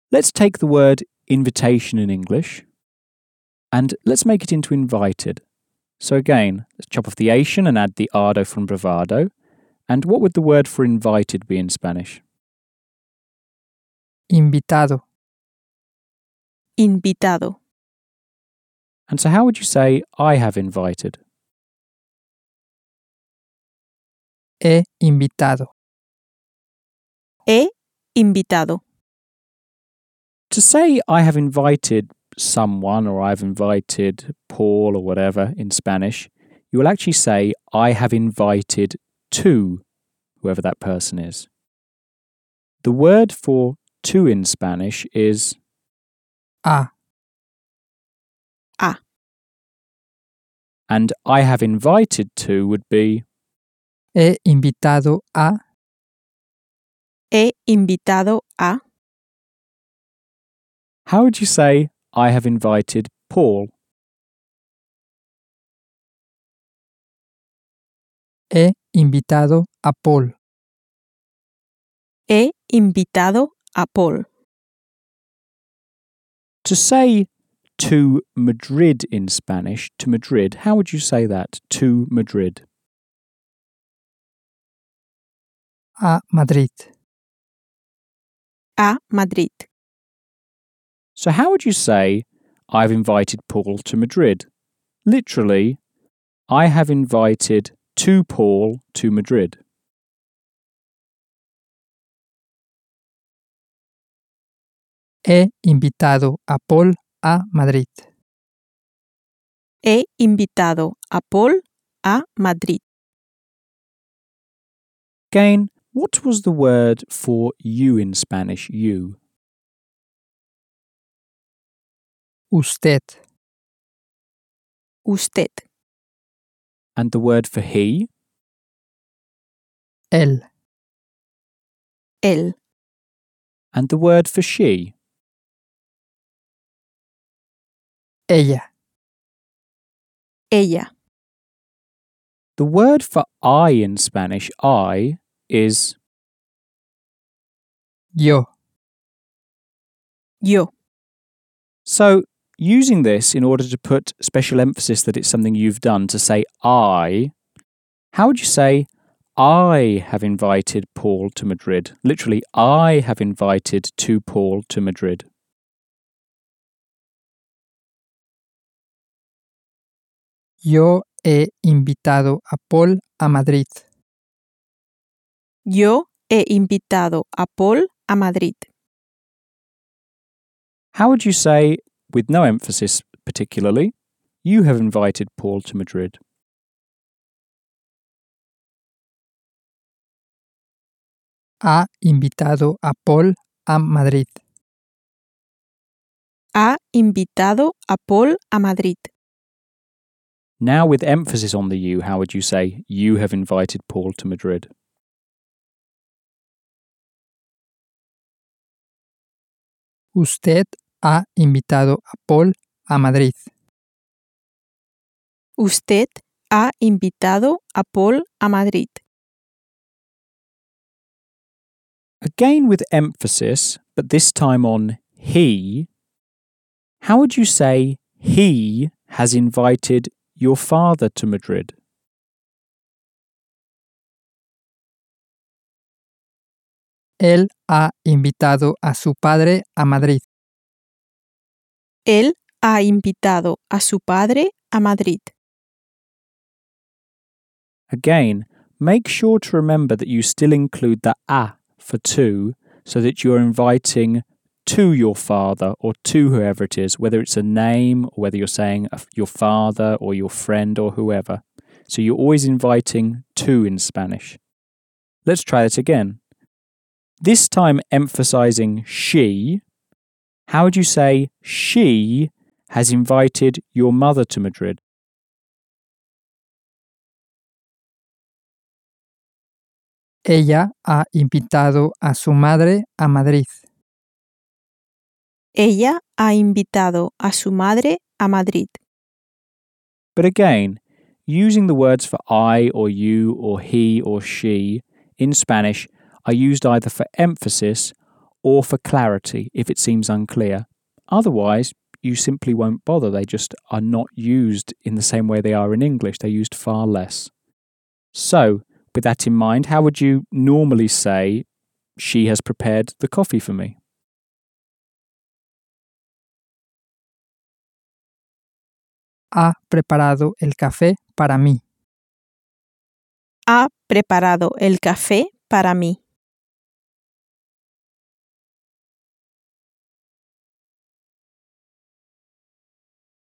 Let's take the word invitation in English and let's make it into invited. So again, let's chop off the ation and add the ado from bravado. And what would the word for invited be in Spanish? Invitado. Invitado. And so how would you say I have invited? He invitado. He invitado. To say I have invited someone or I've invited Paul or whatever in Spanish, you will actually say I have invited to whoever that person is. The word for to in Spanish is A. A. And I have invited to would be He invitado a. He invitado a. How would you say I have invited Paul? He invitado a Paul. He invitado a Paul. To say to Madrid in Spanish, to Madrid, how would you say that? To Madrid. A Madrid. A Madrid. So how would you say I've invited Paul to Madrid? Literally, I have invited to Paul to Madrid. He invitado a Paul a Madrid. He invitado a Paul a Madrid. Again, what was the word for you in Spanish, you? Usted. Usted. And the word for he? Él. Él. And the word for she? Ella. Ella. The word for I in Spanish, I, is Yo. Yo. so using this in order to put special emphasis that it's something you've done to say I, how would you say I have invited Paul to Madrid? Literally, I have invited to Paul to Madrid. Yo he invitado a Paul a Madrid. Yo he invitado a Paul a Madrid. How would you say, with no emphasis particularly, you have invited Paul to Madrid? Ha invitado a Paul a Madrid. Ha invitado a Paul a Madrid. Now with emphasis on the you, how would you say you have invited Paul to Madrid? Usted ha invitado a Paul a Madrid. Usted ha invitado a Paul a Madrid. Again with emphasis, but this time on he, how would you say he has invited your father to Madrid? Él ha invitado a su padre a Madrid. Él ha invitado a su padre a Madrid. Again, make sure to remember that you still include the a for to, so that you're inviting to your father or to whoever it is, whether it's a name or whether you're saying your father or your friend or whoever. So you're always inviting to in Spanish. Let's try that again. This time emphasizing she. How would you say she has invited your mother to Madrid? Ella ha invitado a su madre a Madrid. Ella ha invitado a su madre a Madrid. But again, using the words for I or you or he or she in Spanish are used either for emphasis or for clarity if it seems unclear. Otherwise, you simply won't bother. They just are not used in the same way they are in English. They're used far less. So, with that in mind, how would you normally say, she has prepared the coffee for me? Ha preparado el café para mí. Ha preparado el café para mí.